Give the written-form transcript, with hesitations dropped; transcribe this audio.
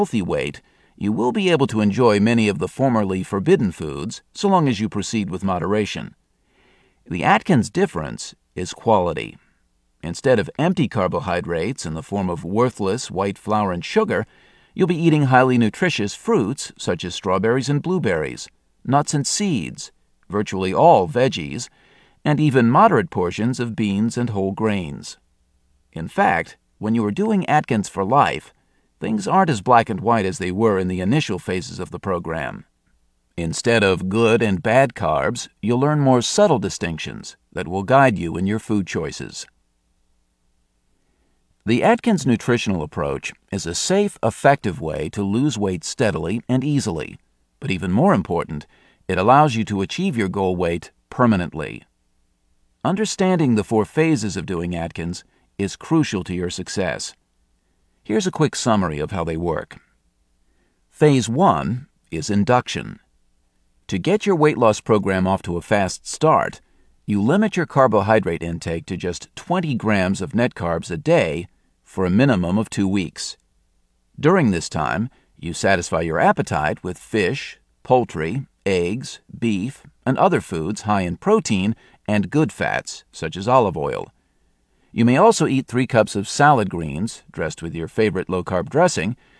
healthy weight, you will be able to enjoy many of the formerly forbidden foods so long as you proceed with moderation. The Atkins difference is quality. Instead of empty carbohydrates in the form of worthless white flour and sugar, you'll be eating highly nutritious fruits such as strawberries and blueberries, nuts and seeds, virtually all veggies, and even moderate portions of beans and whole grains. In fact, when you are doing Atkins for life, things aren't as black and white as they were in the initial phases of the program. Instead of good and bad carbs, you'll learn more subtle distinctions that will guide you in your food choices. The Atkins nutritional approach is a safe, effective way to lose weight steadily and easily, but even more important, it allows you to achieve your goal weight permanently. Understanding the 4 phases of doing Atkins is crucial to your success. Here's a quick summary of how they work. Phase 1 is induction. To get your weight loss program off to a fast start, you limit your carbohydrate intake to just 20 grams of net carbs a day for a minimum of 2 weeks. During this time, you satisfy your appetite with fish, poultry, eggs, beef, and other foods high in protein and good fats, such as olive oil. You may also eat 3 cups of salad greens, dressed with your favorite low-carb dressing,